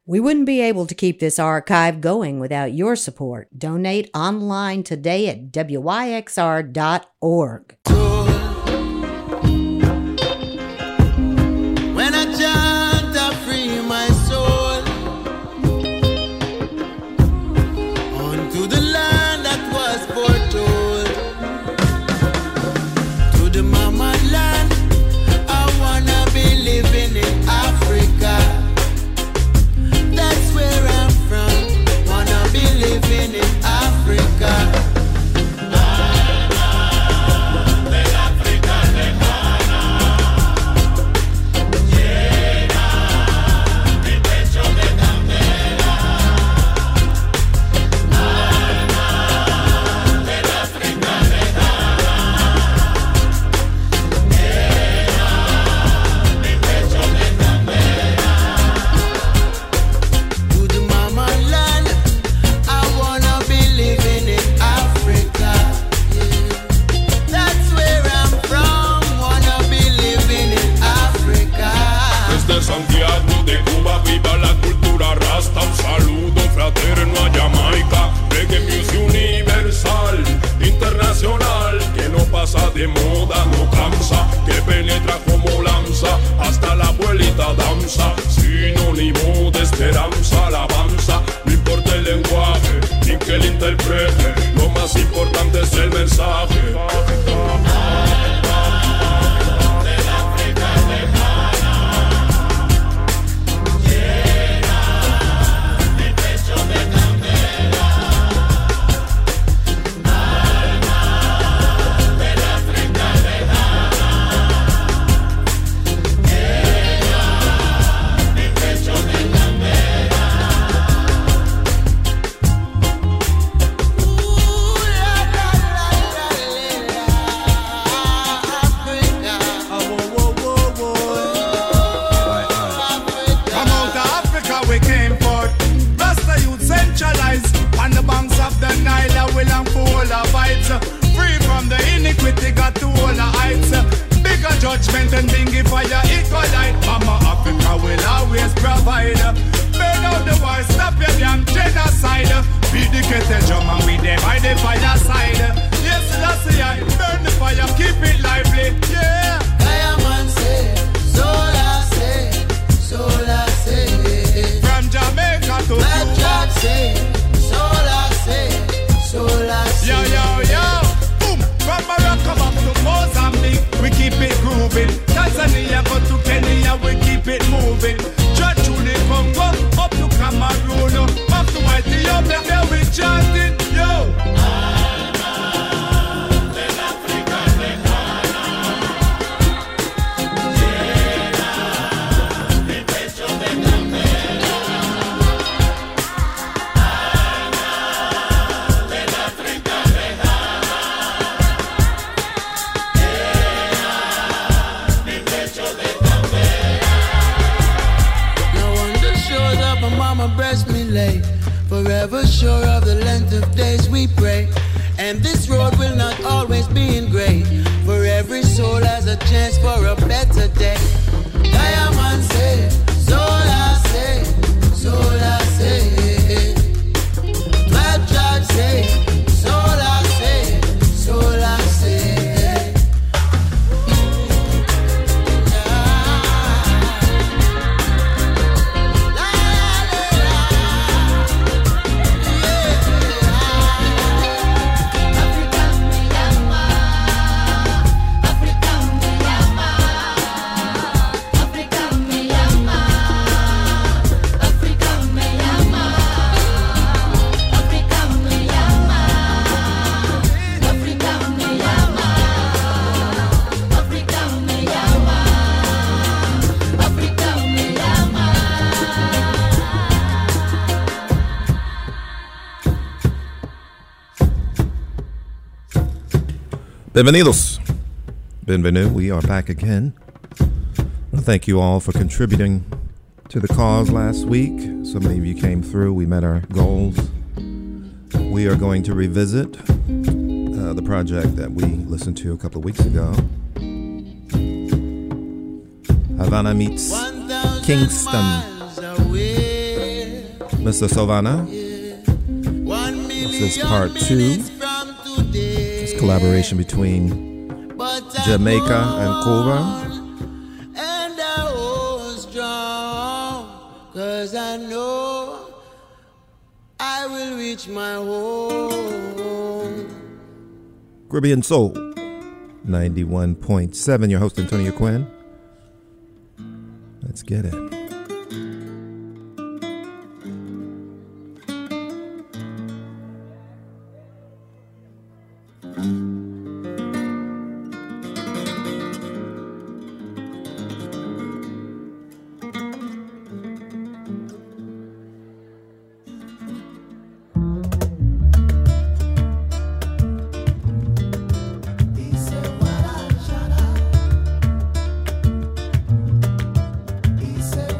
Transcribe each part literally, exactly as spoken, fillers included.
We wouldn't be able to keep this archive going without your support. Donate online today at W Y X R dot org. When I chant, I free my soul onto the land that was foretold. To the mama land, I wanna be living in Africa. That's where I'm from. Wanna be living in Africa. Santiago de Cuba, viva la cultura rasta, un saludo fraterno a Jamaica, reggae music universal, internacional, que no pasa de moda, no cansa, que penetra como lanza, hasta la abuelita danza, sinónimo de esperanza, alabanza, no importa el lenguaje, ni que el interprete, lo más importante es el mensaje. Judgment and bingy fire equalite. Mama Africa will always provide. Burn out the war, stop your damn genocide. Beat the kettle drum and we there by the fireside. Yes, that's the eye, burn the fire, keep it lively. Yeah. Diamond say, Sola say, Sola say. From Jamaica to Black Jack say, Sola say, Sola say. Yo, yo, yo. Boom. From Morocco up to Mozambique, we keep it grooving. Tanzania go to Kenya, we keep it moving. Church to the Congo, up to Cameroon, up to Ethiopia, there we chanting, yo. Breast me lay, forever sure of the length of days we pray. And this road will not always be in gray, for every soul has a chance for a better day. Diamond say, Sola say, Sola say. Black Jack say, Sola say, Sola say. Bienvenidos. Bienvenu. We are back again. Well, thank you all for contributing to the cause last week. So many of you came through. We met our goals. We are going to revisit uh, the project that we listened to a couple of weeks ago. Havana meets Kingston. Mister Savannah. This is part two. It's a collaboration between Jamaica and Cuba. And I hold strong, cause I know I will reach my home. Caribbean Soul, ninety-one point seven. Your host, Antonio Quinn. Let's get it. He said,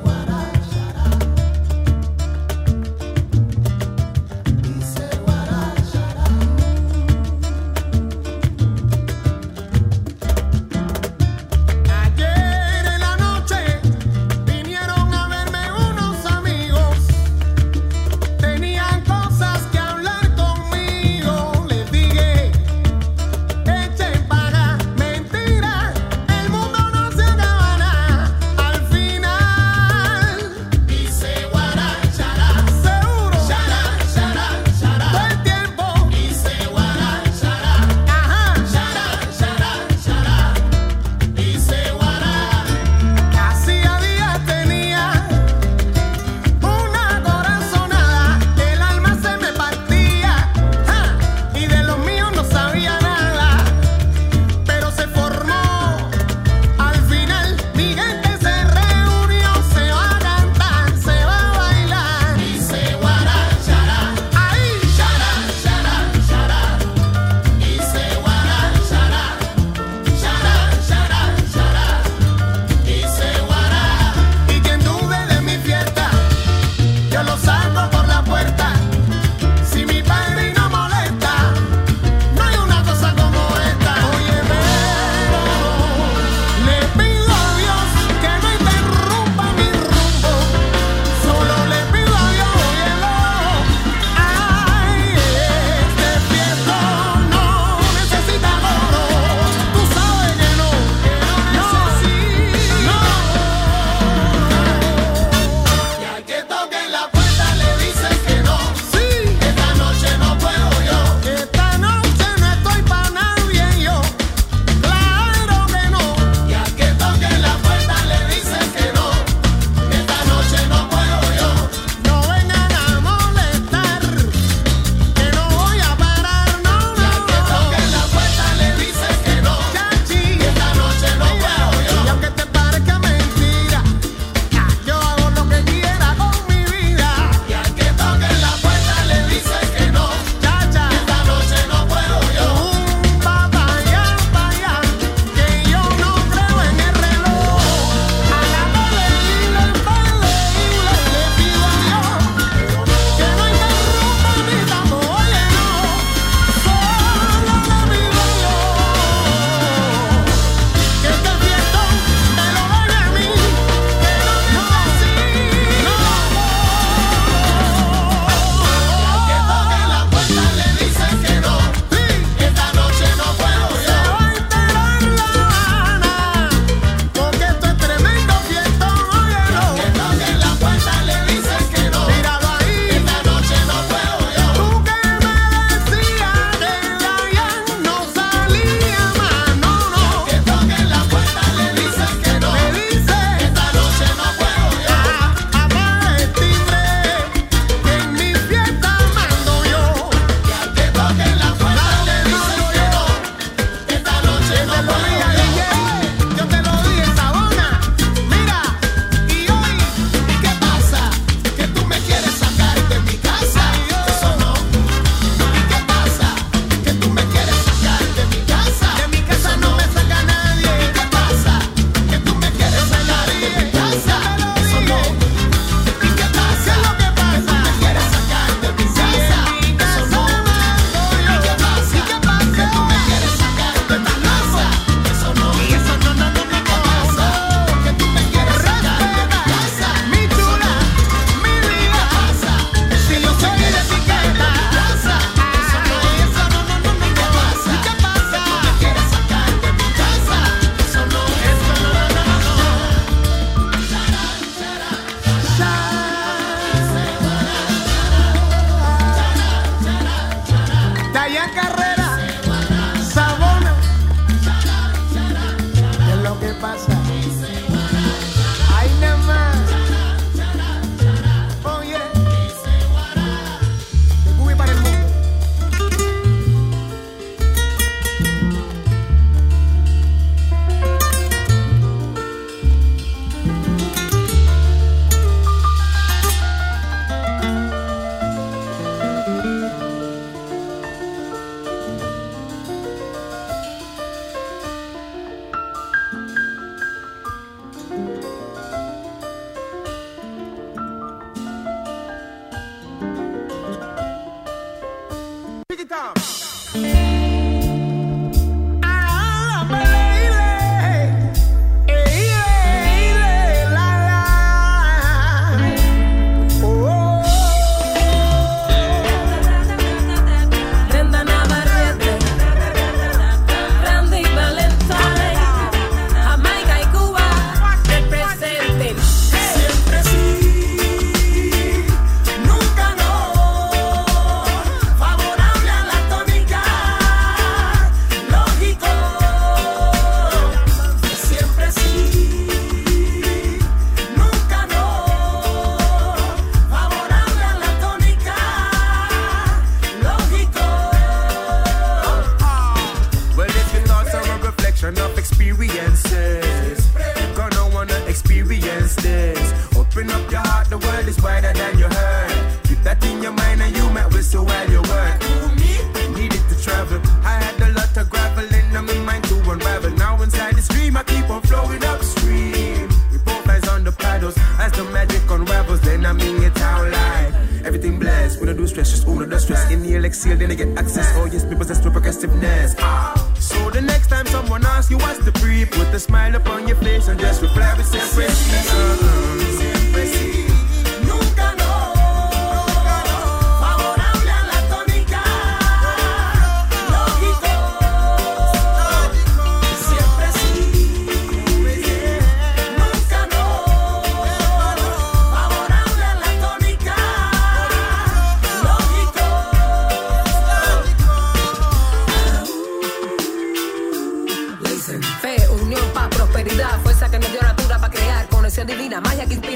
Fe, unión pa' prosperidad, fuerza que nos dio natura pa' crear, conexión divina, magia que inspira.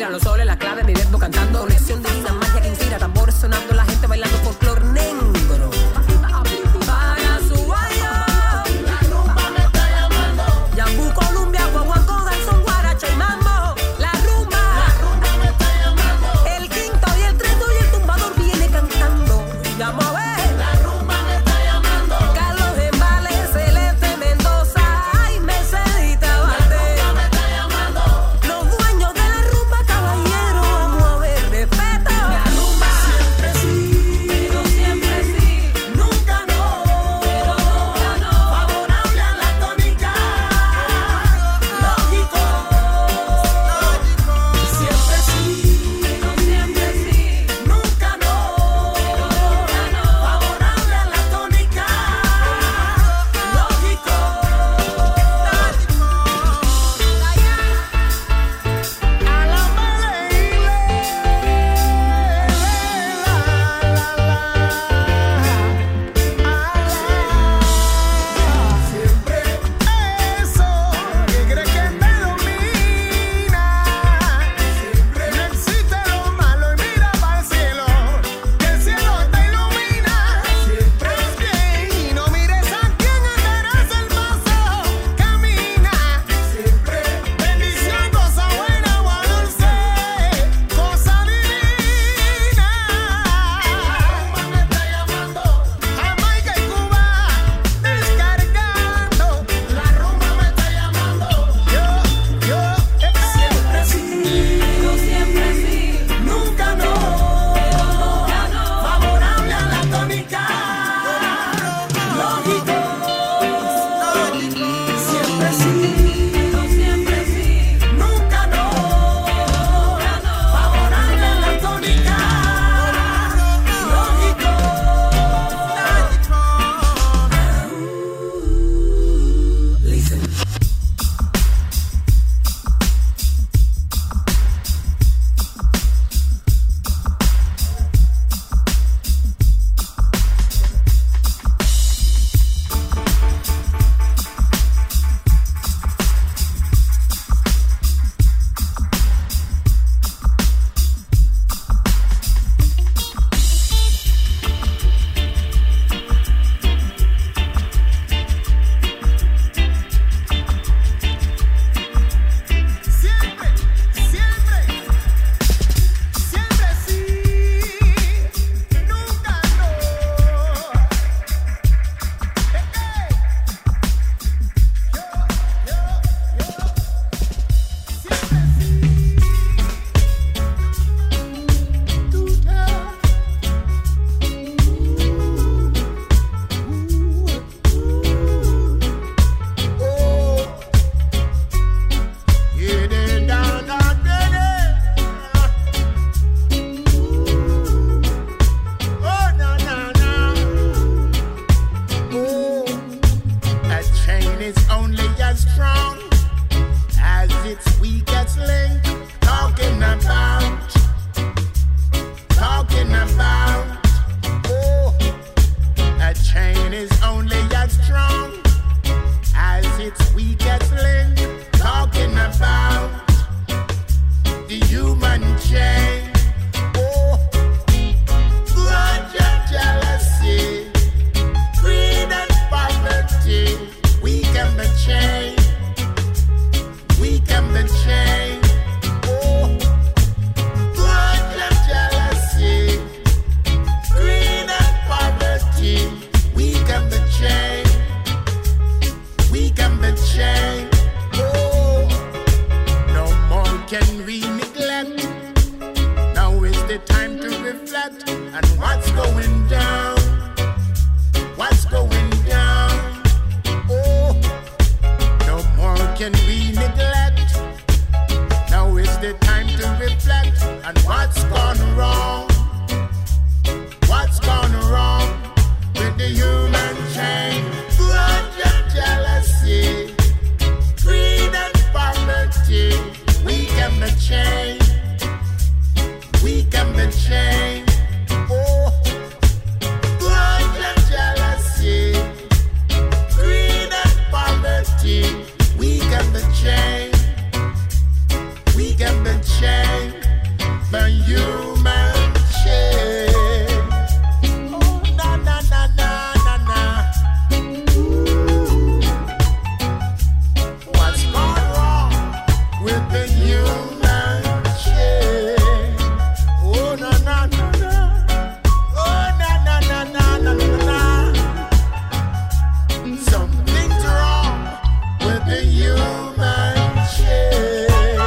and what's going down? What's going down? Oh, no more can we neglect. Now is the time to reflect on what's gone wrong. What's gone wrong with the human chain? Grudge and jealousy, greed and poverty. We can be changed. We can be changed. Oh, grudge and jealousy, greed and poverty. We can be changed. We can be changed by human chain. Oh, na na na na na na. Ooh. What's gone wrong with the human chain? Oh, na na na na. Oh, na na na na na na na. Something's wrong with the human chain.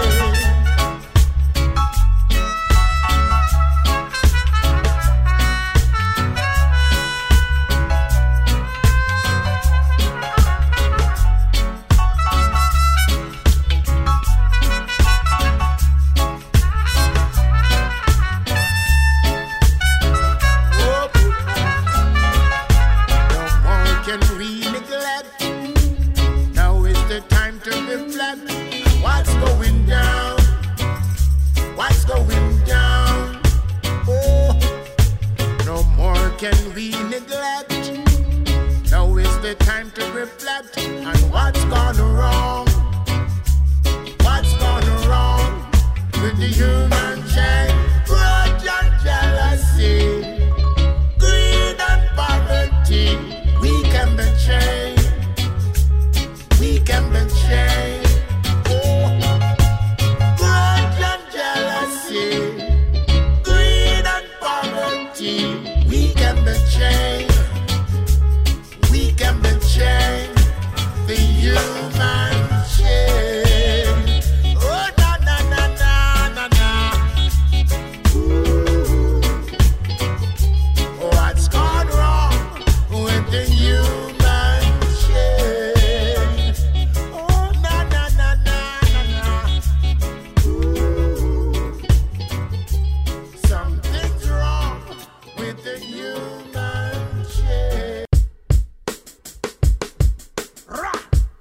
What's going down? What's going down? Oh, no more can we neglect. Now is the time to reflect on what's gone wrong. What's gone wrong with the human chain? Grudge and jealousy, greed and poverty. We can be changed. We can be changed. We can be changed. We can be changed. The human chain. Oh na na na na na na. Ooh. What's gone wrong with the human chain? Oh na na na na na na. Ooh. Something's wrong with the human chain. Rah!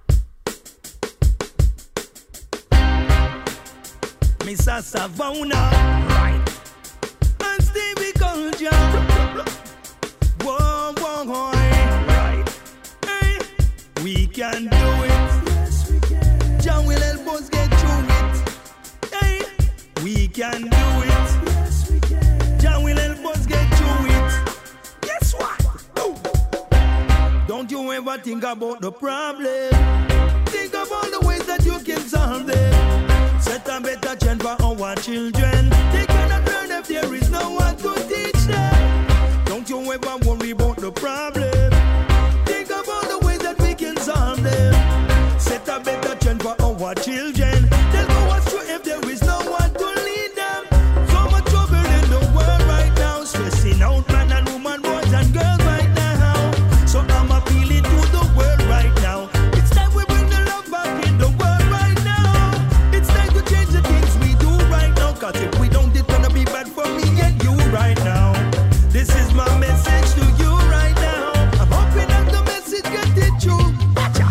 Mister Savona, right? And Stevie Culture, whoa, whoa, whoa, right? Hey, we can do it. Yes, we can. John will help us get through it. Hey, we can do it. Yes, we can. John will help us get through it. Guess what? Ooh. Don't you ever think about the problem. Think of all the ways that you can solve them. Set a better trend for our children. They cannot learn if there is no one to teach them. Don't you ever worry about the problem. Think of all the ways that we can solve them. Set a better trend for our children. They'll go astray if there is no one to lead them. So much trouble in the world right now, stressing out man and woman, boys and girls right now. So I'm appealing to the world right now. It's time we bring the love back in the world right now. It's time to change the things we do right now. Cause if we don't, it's gonna be bad for me and you right now. This is my message to you right now. I'm hoping that the message gets it through. Gotcha.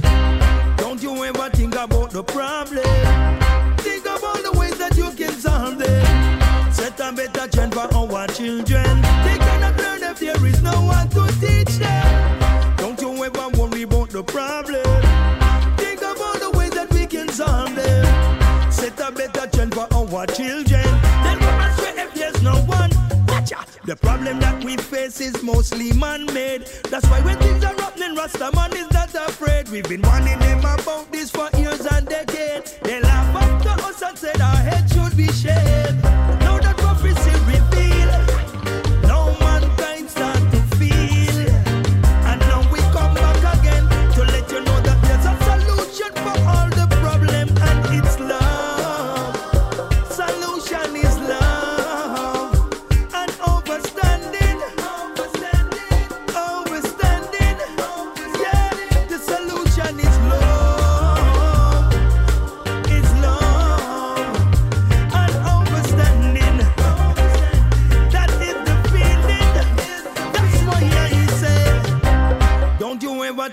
Don't you ever think about the problem. Think of all the ways that you can solve them. Set a better trend for our children. They cannot learn if there is no one to teach them. Don't you ever worry about the problem. Think of all the ways that we can solve them. Set a better trend for our children. Then go astray if there's no one. Gotcha. The problem that we face is mostly man-made. That's why when things are happening, Rastaman is not afraid. We've been warning them about this for years and decades. They laugh after us and said our head should be shaved. Now that prophecy revealed, no mankind start to feel. And now we come back again to let you know that there's a solution for all the problem, and it's love. Solution is love and overstand.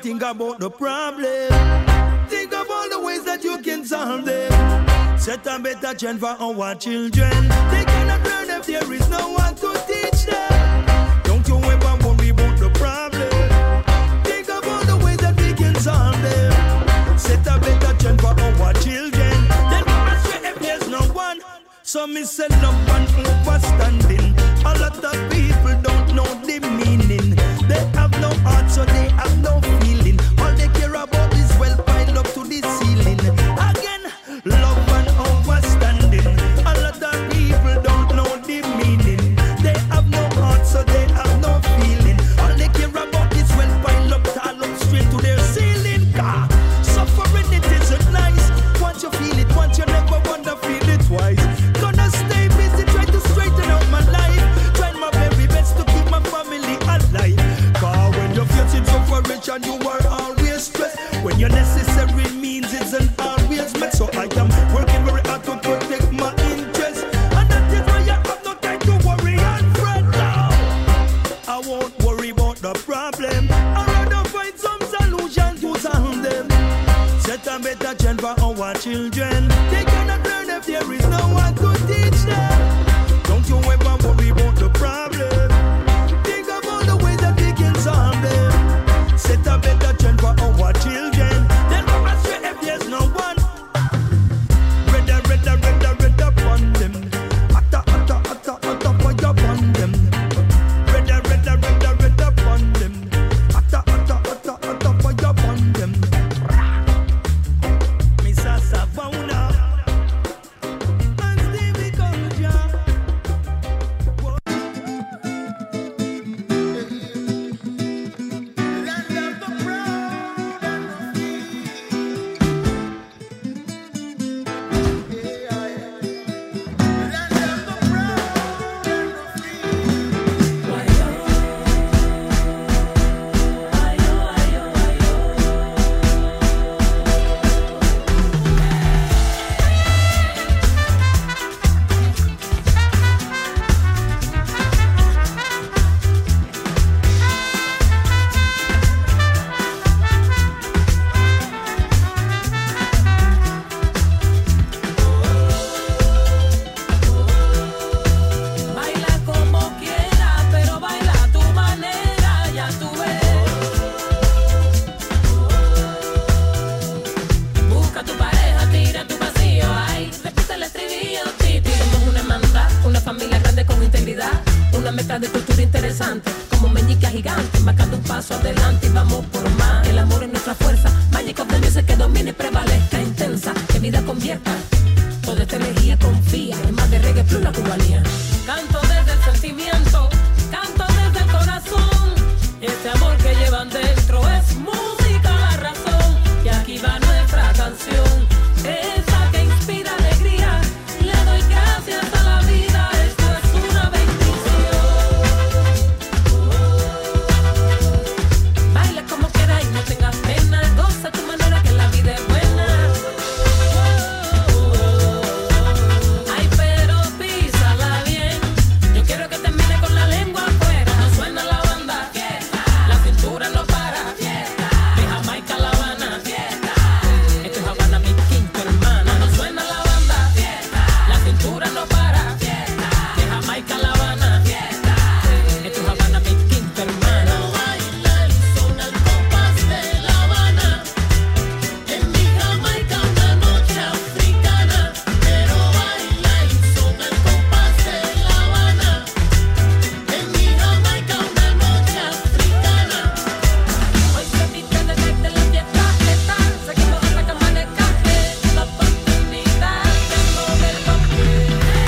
think about the problem. Think of all the ways that you can solve them. Set a better trend for our children. They cannot learn if there is no one to teach them. Don't you ever worry about the problem. Think of all the ways that we can solve them. Set a better trend for our children. Then we must say if there's no one. So me say love and understanding. A lot of people don't know the meaning. They have no heart, so they have no feeling. All they care about is wealth piled up to the ceiling. Again, love and understanding. A lot of people don't know the meaning. They have no heart, so they have no feeling. All they care about is wealth piled up, tall up straight to their ceiling. Car suffering it isn't nice. Once you feel it, once you never wanna feel it twice. Gonna stay busy, try to straighten out my life. Trying my very best to keep my family alive. Cause when you're getting so far rich and you are always stressed, when your necessary means isn't always met. So I am working very hard to protect my interests. And that is why I have no time to worry and fret now. I won't worry about the problem. I'd rather find some solution to solve them. Set a better trend for our children. They cannot learn if there is no one to teach them. Don't you ever worry about the problem. Think of all the ways that we can solve them. Set a better trend for our children. Then we must say if there's no one. Redder, redder, redder, redder upon them. Atta, atta, atta, atta, fire upon them. Redder, redder, redder, redder upon them. Atta, atta, atta, atta, fire upon them. Mister Savona and Stevie Culture. Land of the proud and the free. Yeah, yeah. Land of the proud and the free. Baila como quiera, pero baila a tu manera, ya tú ves. Busca tu pareja, tira tu vacío, ay, repite el estribillo, titi. Somos una hermandad, una familia grande con integridad, una mezcla de cultura interesante, como meñica gigante, marcando un paso adelante y vamos por más. El amor es nuestra fuerza, magic of the music que domine y prevalezca, intensa, que vida convierta. Toda esta energía confía, es más de reggae plus la cubanía. Canto desde el sentimiento, canto desde el corazón. Este amor que llevan dentro es música, la razón. Y aquí va nuestra canción, esa que inspira alegría. Le doy gracias a la vida, esto es una bendición. Baila como quieras y no tengas pena, goza tu manera que la vida es buena. Ay, pero písala bien. Yo quiero que termine con la lengua afuera. No suena la banda, fiesta. La cintura no para, fiesta. De Jamaica a La Habana, fiesta. Esto es Habana, mi quinta hermana. No suena la banda, fiesta. La cintura no para, fiesta. De Jamaica a La Habana, fiesta. Esto es Habana, mi quinta hermana. Baila el son al compás de La Habana. En mi Jamaica una noche africana. Pero baila el son al compás de La Habana. En mi Jamaica una noche africana. Hoy se viste de desde la fiesta, está. Seguimos hasta que amanezca. Es la oportunidad de mover los pies.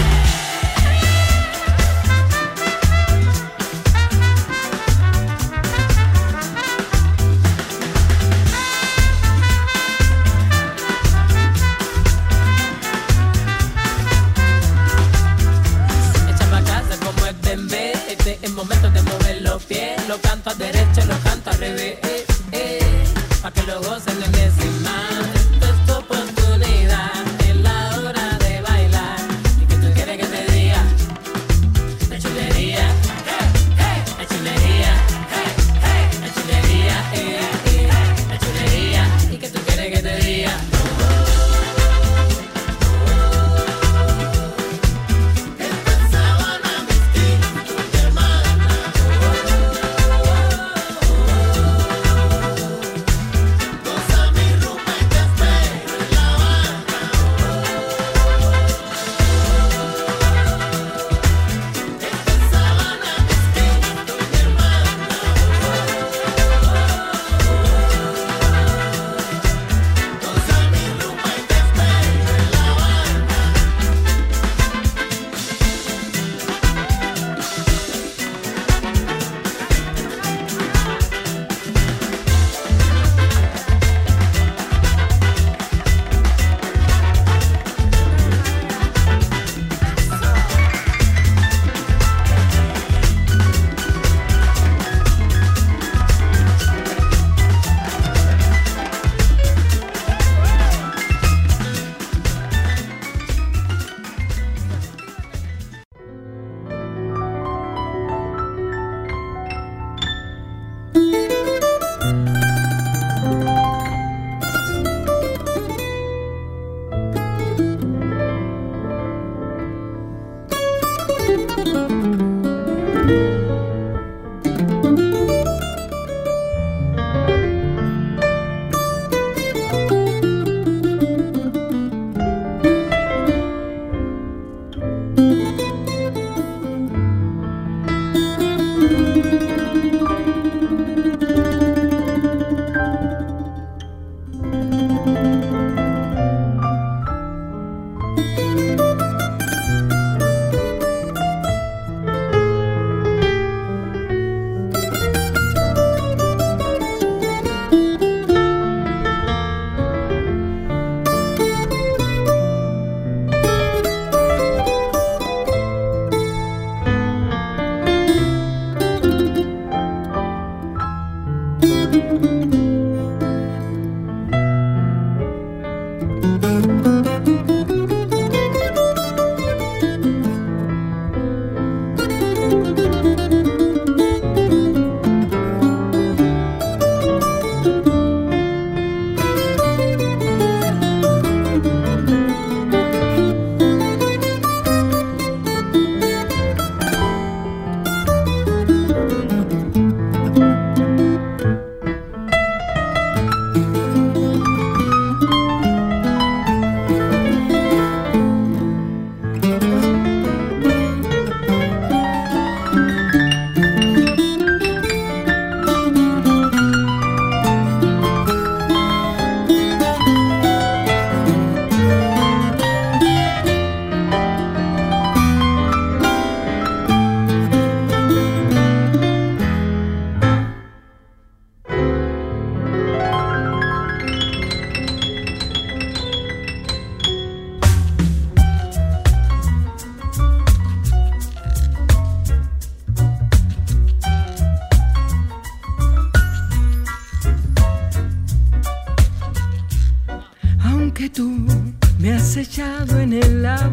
Echa pa' casa como es bembé. Este es momento de mover los pies. Lo canto a derecha, lo canto al revés. Eh, eh, pa' que lo gocen en décima. Esto es tu oportunidad. Es la hora de bailar. ¿Y qué tú quieres que te diga? La chulería, hey, hey, la chulería, hey, hey, la chulería, eh, eh.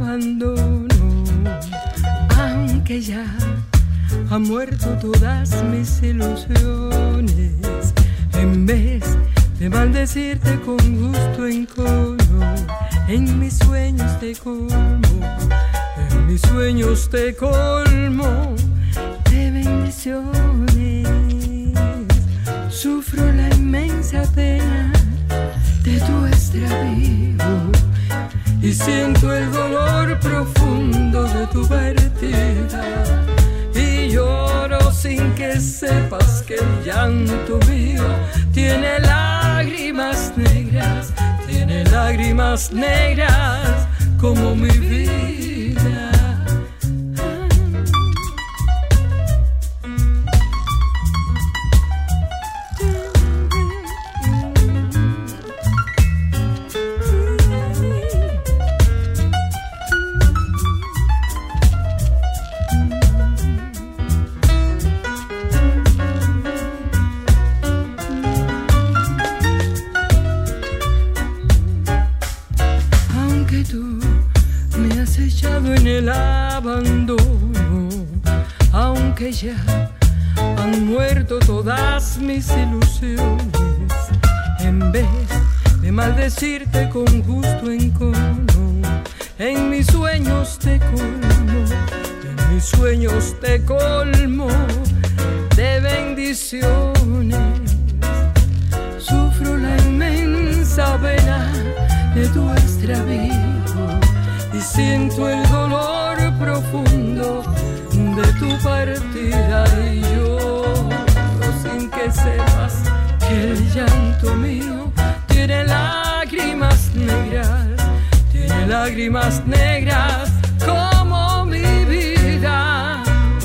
abandono, aunque ya han muerto todas mis ilusiones. En vez de maldecirte con gusto en encono, en mis sueños te colmo, en mis sueños te colmo de bendiciones. Sufro la inmensa pena de tu extravío y siento el dolor profundo de tu partida, y lloro sin que sepas que el llanto mío tiene lágrimas negras, tiene lágrimas negras como mi vida. Aunque ya han muerto todas mis ilusiones, en vez de maldecirte con gusto en encono, en mis sueños te colmo, en mis sueños te colmo de bendiciones. Sufro la inmensa pena de tu extravío y siento el dolor profundo de tu partida, y yo sin que sepas que el llanto mío tiene lágrimas negras, tiene lágrimas negras como mi vida.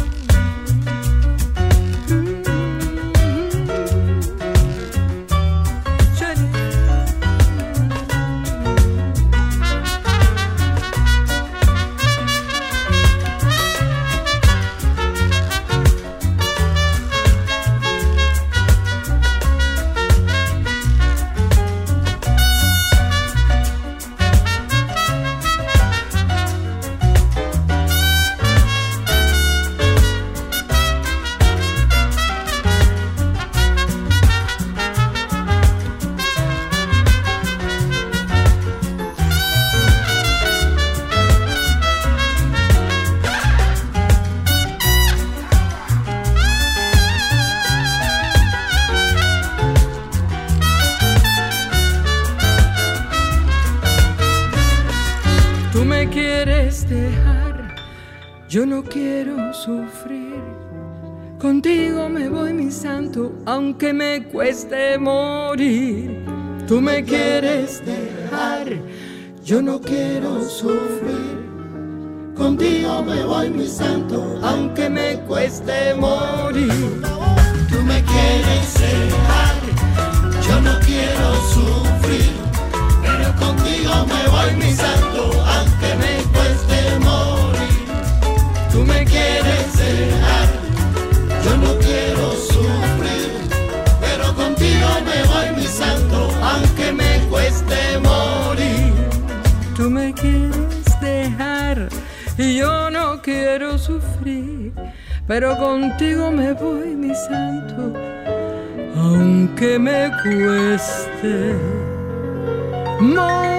Yo no quiero sufrir, contigo me voy mi santo, aunque me cueste morir. Tú me quieres dejar, yo no quiero sufrir, contigo me voy mi santo, aunque me cueste morir. Tú me quieres dejar, yo no quiero sufrir, pero contigo me voy mi santo, aunque me cueste morir. Tú me quieres dejar, yo no quiero sufrir, pero contigo me voy mi santo, aunque me cueste morir. Tú me quieres dejar y yo no quiero sufrir, pero contigo me voy mi santo, aunque me cueste morir.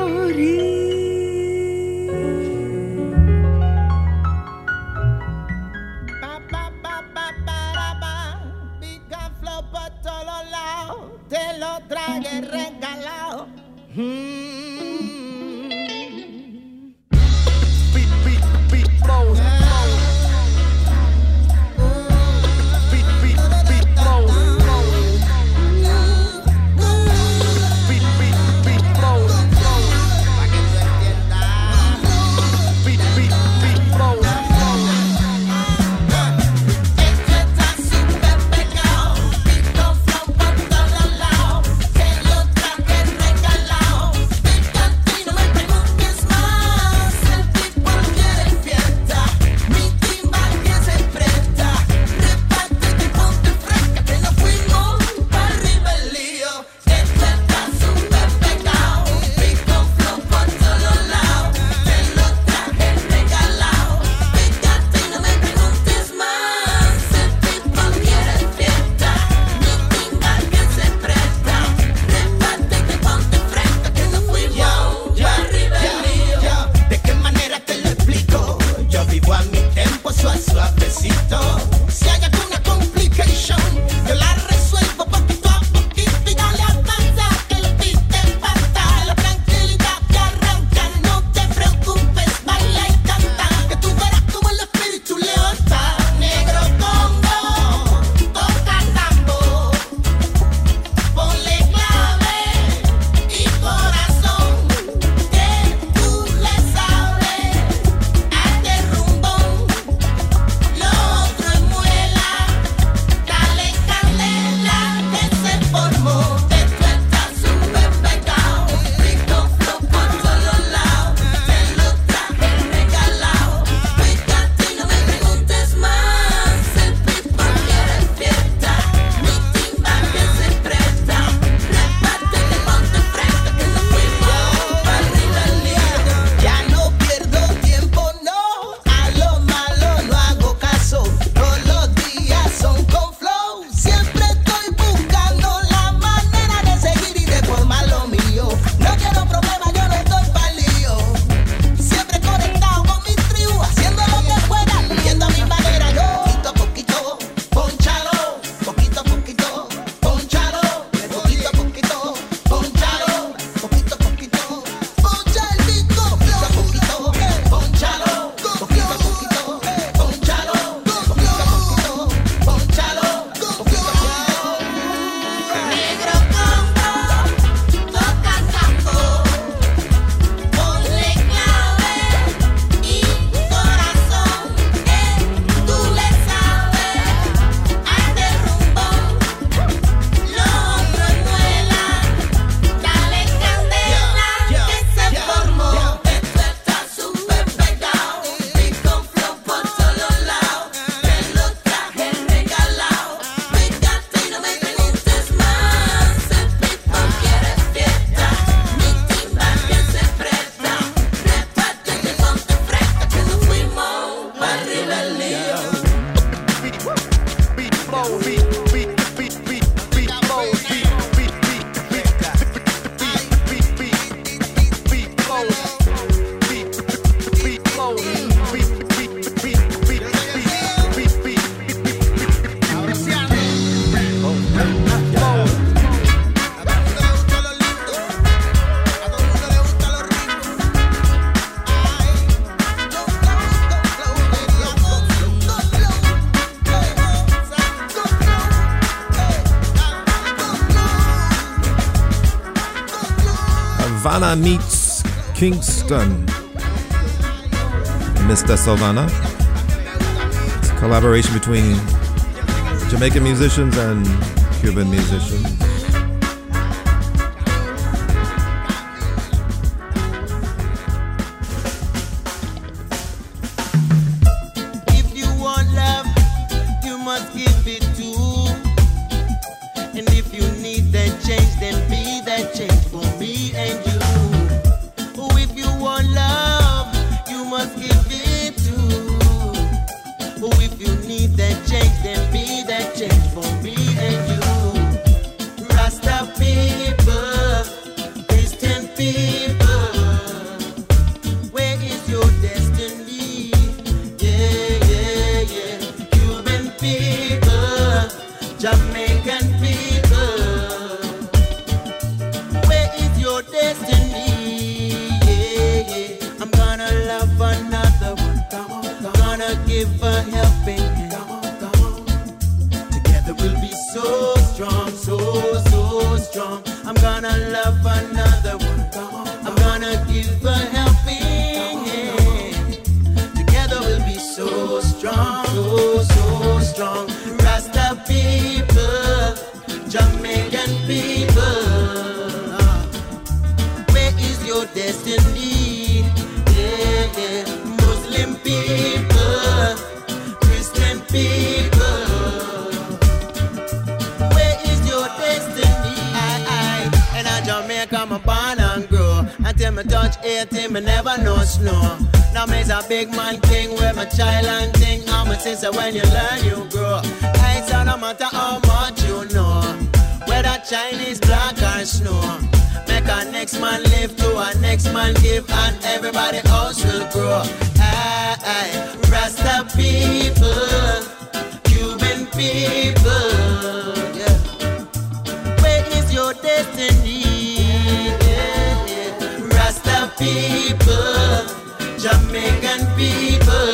Te lo tragué regalado. Mm. Beat, beat, beat, flows, flows. Beat, beat, beat, flows, flows. Beat, beat, beat, flows, flows. Pa' que tú entiendas. Beat, beat, beat, flows, flows. Esto está súper pegado. Beat, flow, por todos lados. Te lo traje regalado. Havana meets Kingston. Mister Savannah. It's a collaboration between Jamaican musicians and Cuban musicians. If you want love, you must give it too. And if you need that change, then be that change for me and you. Oh, if you want love, you must give it too. Oh, if you need that change, then be that change for me and you. Rasta people, Christian people, where is your destiny? Yeah, yeah, yeah. Cuban people, Jamaican people, where is your destiny? Yeah, yeah. I'm gonna love another one. I'm gonna give a helping hand. Together we'll be so strong, so, so strong. I'm gonna love another one. I'm gonna give a helping hand. Together we'll be so strong, so, so strong. Rasta people, Jamaican people, where is your destiny? Yeah, yeah. Muslim people, Christian people, where is your destiny? I, I, and I Jamaica, I'm born and grow. Until me touch eighteen, me never know snow. Now me's a big man king with my child and thing. I'm a sister, when you learn, you grow. It's no matter how much you know, whether Chinese, black or snow. Make a next man live to a next man give, and everybody else will grow. Aye, aye. Rasta people, Cuban people, yeah. Where is your destiny? Yeah, yeah. Rasta people, Jamaican people,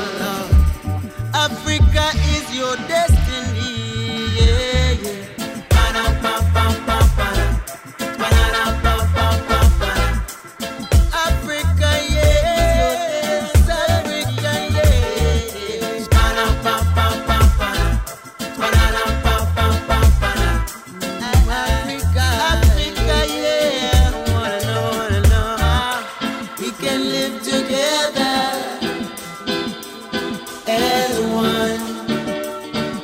Africa is your destiny. Yeah, yeah. Ba-da-ba-ba-ba-ba-da. Ba-da-da-ba-ba-ba-ba-da. Africa, yes, Africa, yes. Ba-da-ba-ba-ba-ba-da. Ba-da-da-ba-ba-ba-ba-da. Africa, Africa, yeah. Wanna know, wanna know how we can live together as one.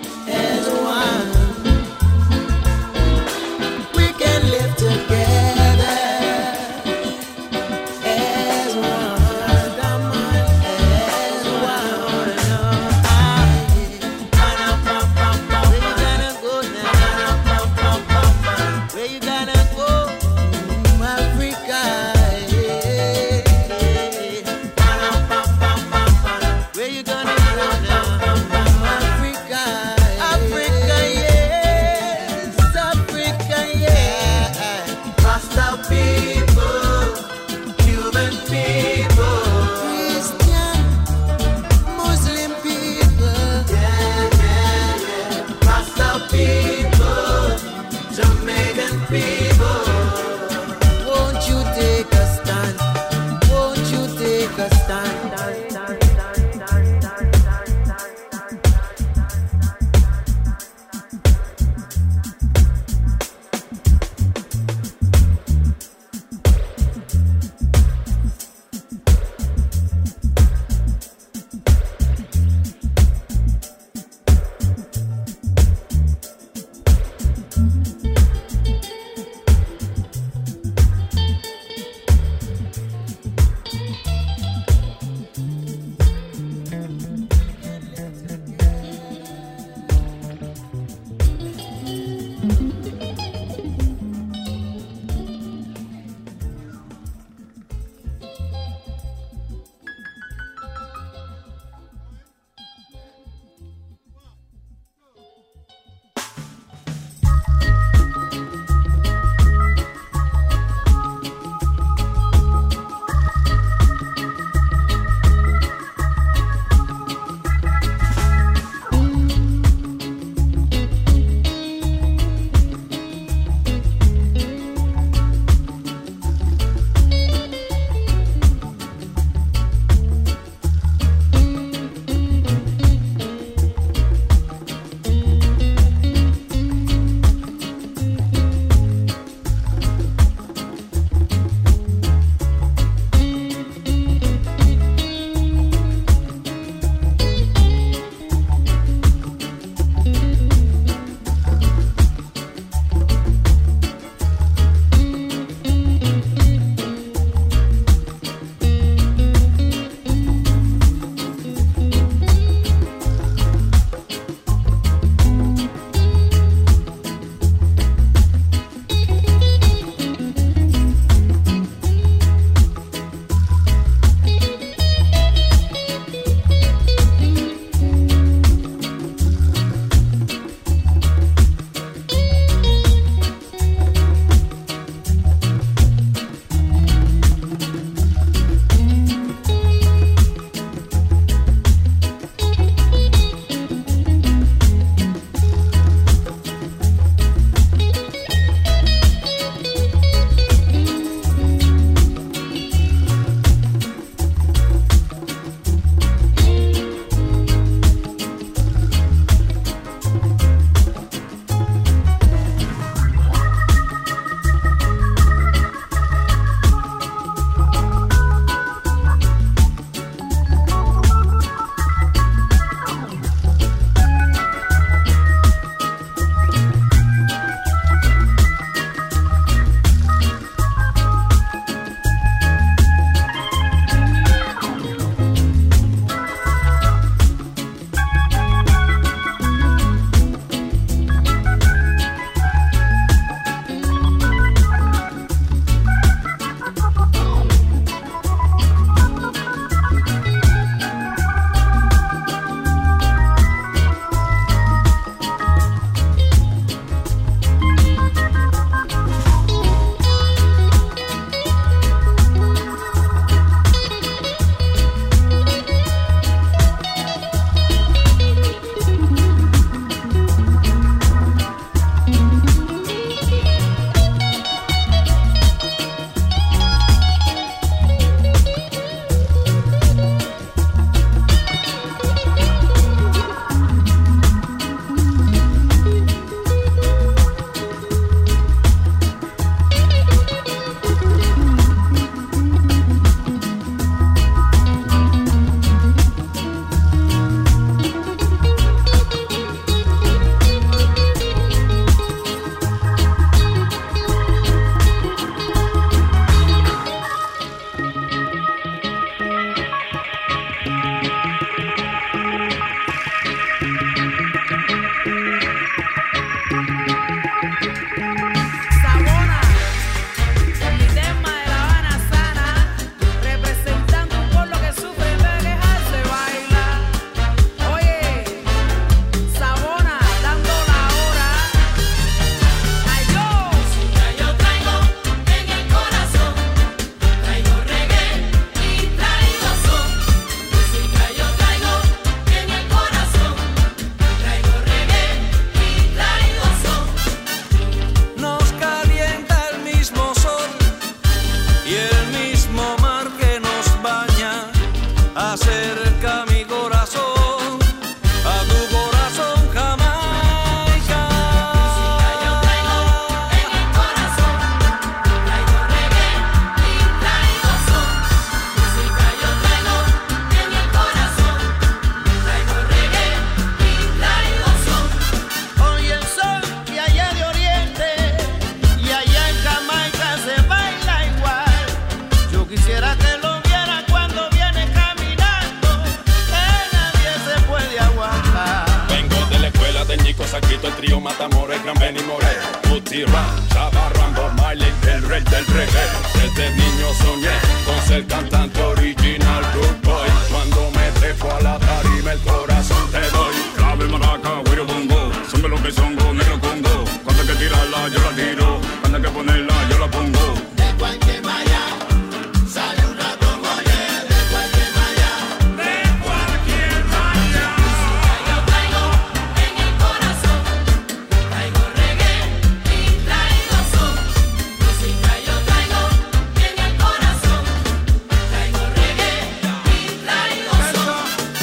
Matamoros, Gran Benimoré, Tutti Rap, Chavarran, Bob Marley, el rey del reggae. Desde niño soñé con ser cantante original, good boy. Cuando me trepo a la tarima el corazón te doy. Clave, maraca, güero, bongo, son de lo que son, go, negro congo. Cuando hay que tirarla yo la tiro, cuando hay que ponerla yo la pongo. De cualquier malla, sale un rato molle. De cualquier malla, de cualquier malla. Yo traigo en el corazón, traigo reggae y traigo son. Música yo traigo en el corazón, traigo reggae y traigo son.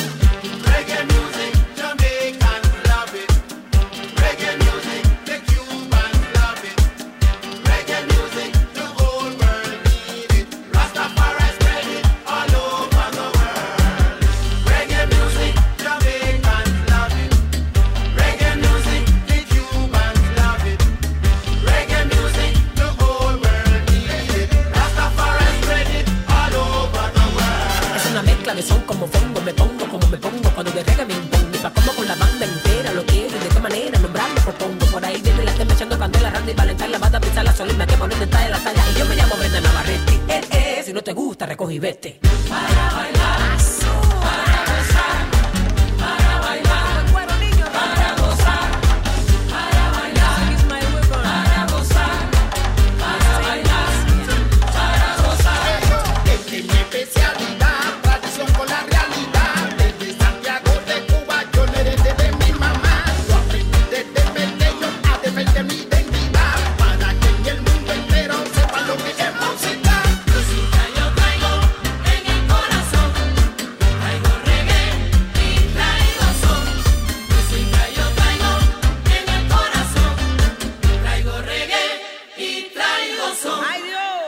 Reggae music, Jamaicans love it. Reggae music, the Cubans love it. Reggae music, the whole world need it. Rastafari spread it all over the world. Reggae music, Jamaicans love it. Reggae music, the Cubans love it. Reggae music, the whole world need it. Rastafari spread it all over the world. Es una mezcla de son como pongo, me pongo como me pongo cuando de reggae me impongo. Y pa' como con la banda entera lo quiero y de qué manera nombrarlo propongo. Por ahí viene la tema echando candela, Randy Valentine, la banda pizza, la solima que poner detrás de la talla. Y yo me llamo Brenda Navarrete. Eh, eh, si no te gusta, recoge y vete. Para bailar, para gozar, para bailar, para gozar, para bailar, para gozar, para bailar, para gozar. Es que mi especialidad, tradición con la realidad. Desde Santiago de Cuba yo le heredé de mi mamá. Yo aprendí desde pequeño a defender mi identidad, para que en el mundo entero sepan lo que es música. Música yo traigo en el corazón, traigo reggae y traigo son. Música yo traigo en el corazón, traigo reggae y traigo son. ¡Ay, Dios!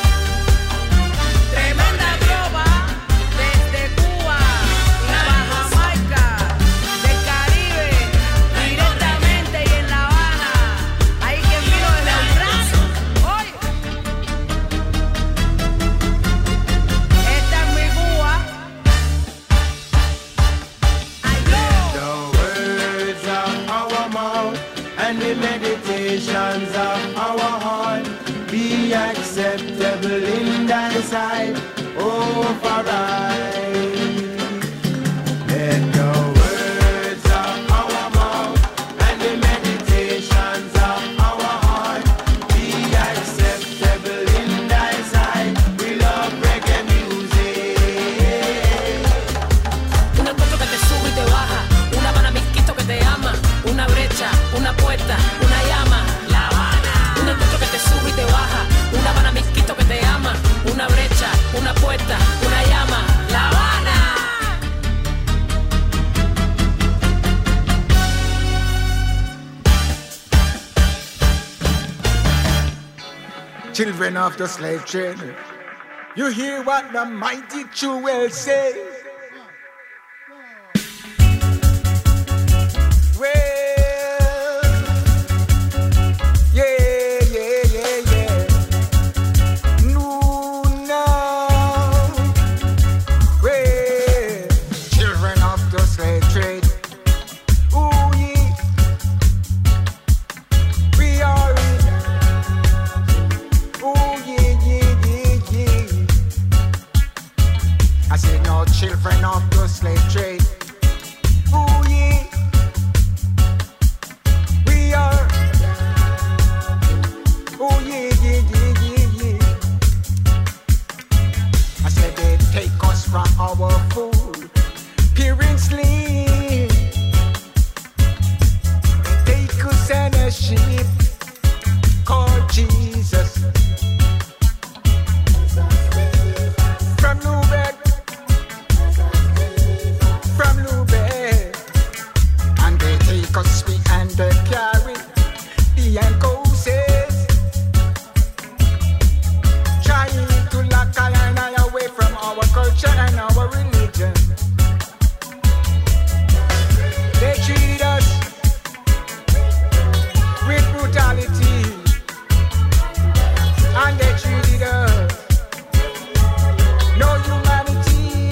Tremenda tropa desde Cuba y Baja Jamaica, del Caribe, directamente y en La Habana. Ahí quien vino desde Australia. Hoy, esta es mi Cuba. ¡Ay, Dios! The words of our mouth and the meditations of our heart be acceptable in thy sight, oh for I. Let the words of our mouth and the meditations of our heart be acceptable in thy sight. We love reggae music. Un encuentro que te sube y te baja, una Habana Misquito que te ama, una brecha, una puerta, una llama, La Habana. Un encuentro que te sube y te baja, una Habana Misquito que te ama, una brecha, una puerta, una llama, La Habana. Children of the slave trade, you hear what the mighty Jewel say. Well, yeah, yeah, yeah, yeah. No, no. Well, children of the slave trade, ooh, yeah. We are in. Ooh, yeah, yeah, yeah, yeah. I say no children of the slave trade. Ooh, yeah. We are. Oh, yeah, yeah, yeah, yeah, yeah. I said they take us from our food, parents leave. They take us in a ship called Jesus. From Lubeck, from Lubeck, and they take us and they carry the ankles, trying to lock I and I away from our culture and our religion. They treat us with brutality, and they treated us no humanity,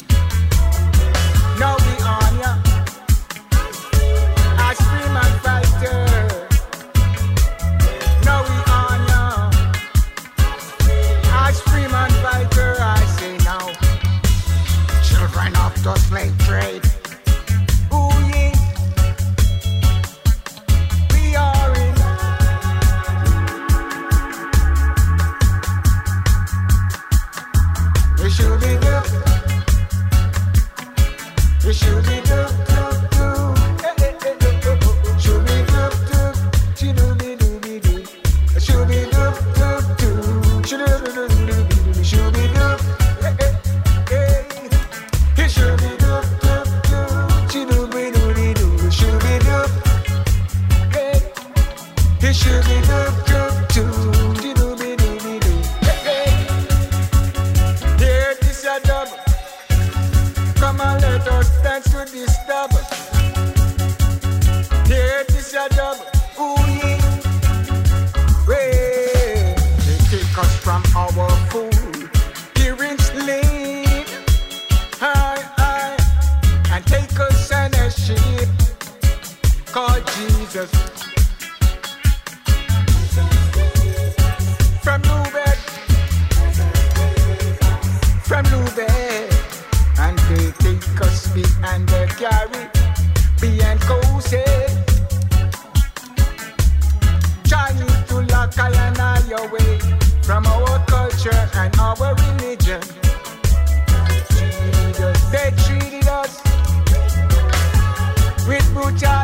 no the honor. I scream and fight shooby doo doo doo doo doo doo doo doo. Here this a dub. Come and let us dance to this dub. Here this a dub. Ooh yeah. Way they take us from our food. Parents lead. High high and take us on a ship called Jesus. From Lubeck, from Lubeck, and they take us behind the carry, behind cozy. Trying to lock I and I away from our culture and our religion. They treated us with brutality.